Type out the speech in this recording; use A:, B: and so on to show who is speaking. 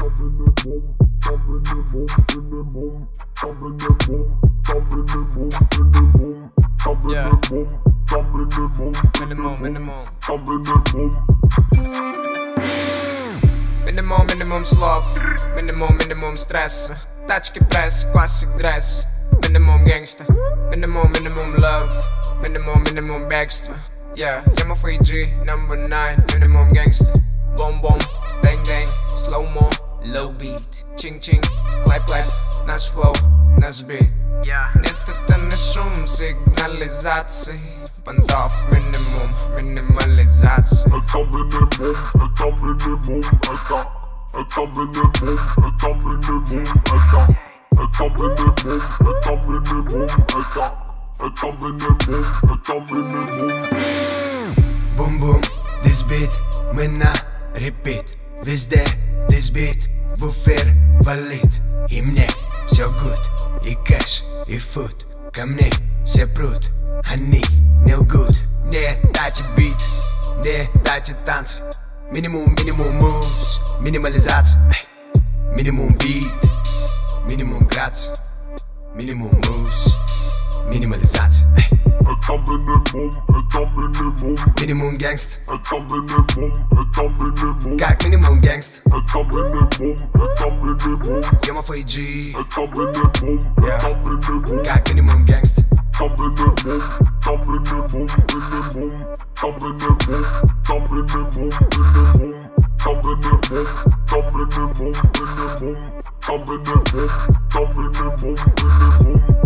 A: Yeah. Minimum sloth. Minimum stress. Тачки пресс, classic dress. Minimum gangsta. Minimum love. Minimum bagster. Yeah, I'm a 3G, number 9. Minimum gangsta. Boom boom, bang bang, slow mo, low beat. Ching ching, clap clap. Наш flow, наш beat. Yeah. Нет это не шум, сигнализации. Пантов минимализация.
B: Это минимум,
C: Boom boom, this beat, мы на repeat. Везде, this beat, в эфир валит. И мне все good, и кэш, и фуд. Ко мне все прут, они не лгут. Не дайте бит, не дайте танцы. Минимум moves, минимализация. Минимум бит, минимум грация. Минимум moves, минимализация.
B: это минимум,
C: Минимум гангст,
B: это минимум,
C: как минимум гангст.
B: это минимум,
C: Я my 4G,
B: это минимум,
C: yeah. Как минимум гангст.
B: minimum.